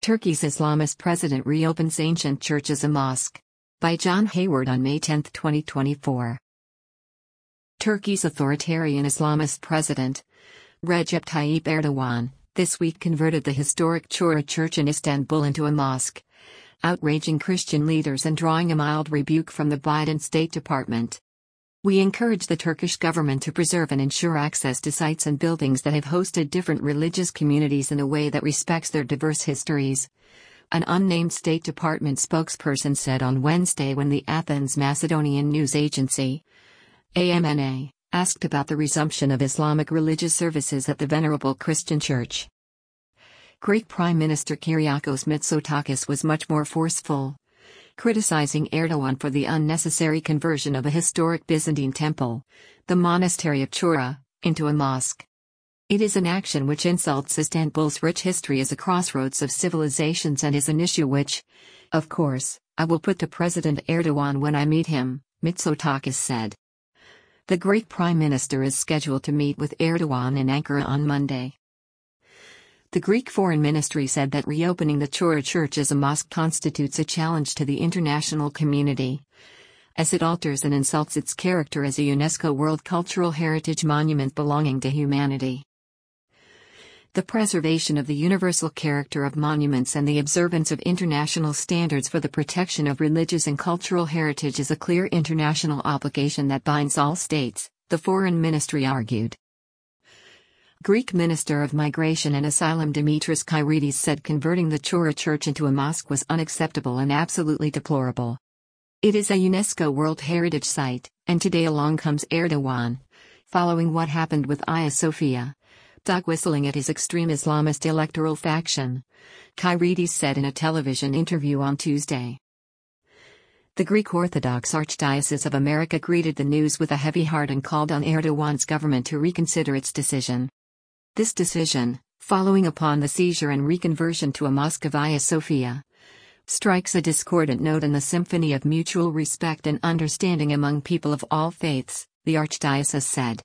Turkey's Islamist president reopens ancient church as a mosque. By John Hayward on May 10, 2024. Turkey's authoritarian Islamist president, Recep Tayyip Erdogan, this week converted the historic Çorlu Church in Istanbul into a mosque, outraging Christian leaders and drawing a mild rebuke from the Biden State Department. "We encourage the Turkish government to preserve and ensure access to sites and buildings that have hosted different religious communities in a way that respects their diverse histories," an unnamed State Department spokesperson said on Wednesday when the Athens Macedonian news agency, AMNA, asked about the resumption of Islamic religious services at the venerable Christian church. Greek Prime Minister Kyriakos Mitsotakis was much more forceful, criticizing Erdogan for the unnecessary conversion of a historic Byzantine temple, the monastery of Çorlu, into a mosque. "It is an action which insults Istanbul's rich history as a crossroads of civilizations and is an issue which, of course, I will put to President Erdogan when I meet him," Mitsotakis said. The Greek Prime Minister is scheduled to meet with Erdogan in Ankara on Monday. The Greek Foreign Ministry said that reopening the Çorlu Church as a mosque constitutes a challenge to the international community, as it alters and insults its character as a UNESCO World Cultural Heritage Monument belonging to humanity. The preservation of the universal character of monuments and the observance of international standards for the protection of religious and cultural heritage is a clear international obligation that binds all states, the Foreign Ministry argued. Greek Minister of Migration and Asylum Dimitris Kyrides said converting the Çorlu Church into a mosque was unacceptable and absolutely deplorable. "It is a UNESCO World Heritage Site, and today along comes Erdogan, following what happened with Hagia Sophia, dog whistling at his extreme Islamist electoral faction," Kyrides said in a television interview on Tuesday. The Greek Orthodox Archdiocese of America greeted the news with a heavy heart and called on Erdogan's government to reconsider its decision. This decision, following upon the seizure and reconversion to a mosque of Hagia Sophia, strikes a discordant note in the symphony of mutual respect and understanding among people of all faiths, the Archdiocese said.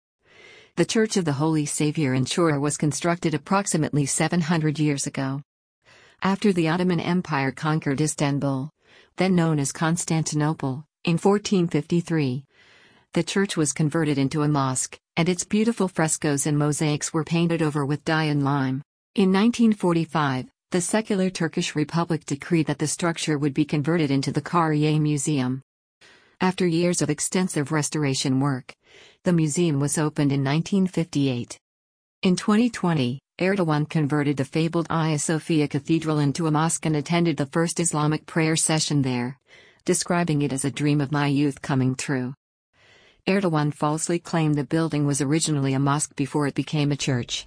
The Church of the Holy Saviour in Çorlu was constructed approximately 700 years ago. After the Ottoman Empire conquered Istanbul, then known as Constantinople, in 1453, the church was converted into a mosque, and its beautiful frescoes and mosaics were painted over with dye and lime. In 1945, the secular Turkish Republic decreed that the structure would be converted into the Kariye Museum. After years of extensive restoration work, the museum was opened in 1958. In 2020, Erdogan converted the fabled Hagia Sophia Cathedral into a mosque and attended the first Islamic prayer session there, describing it as a dream of my youth coming true. Erdogan falsely claimed the building was originally a mosque before it became a church.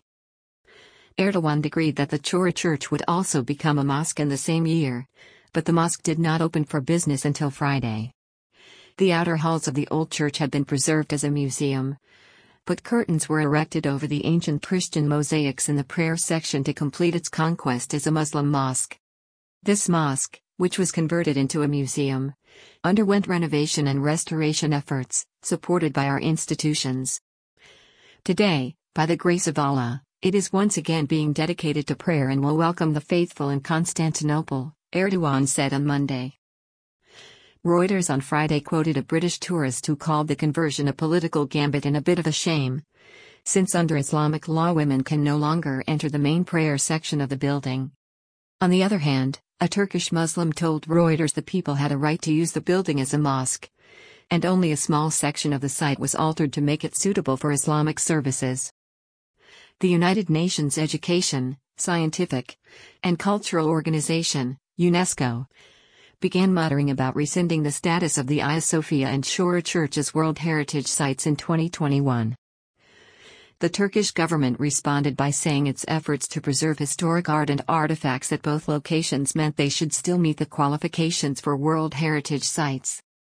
Erdogan decreed that the Çorlu Church would also become a mosque in the same year, but the mosque did not open for business until Friday. The outer halls of the old church had been preserved as a museum, but curtains were erected over the ancient Christian mosaics in the prayer section to complete its conquest as a Muslim mosque. This mosque, which was converted into a museum, underwent renovation and restoration efforts, supported by our institutions. Today, by the grace of Allah, it is once again being dedicated to prayer and will welcome the faithful in Constantinople, Erdogan said on Monday. Reuters on Friday quoted a British tourist who called the conversion a political gambit and a bit of a shame, since under Islamic law women can no longer enter the main prayer section of the building. On the other hand, a Turkish Muslim told Reuters the people had a right to use the building as a mosque, and only a small section of the site was altered to make it suitable for Islamic services. The United Nations Education, Scientific, and Cultural Organization, UNESCO, began muttering about rescinding the status of the Hagia Sophia and Çorlu Church as World Heritage Sites in 2021. The Turkish government responded by saying its efforts to preserve historic art and artifacts at both locations meant they should still meet the qualifications for World Heritage Sites.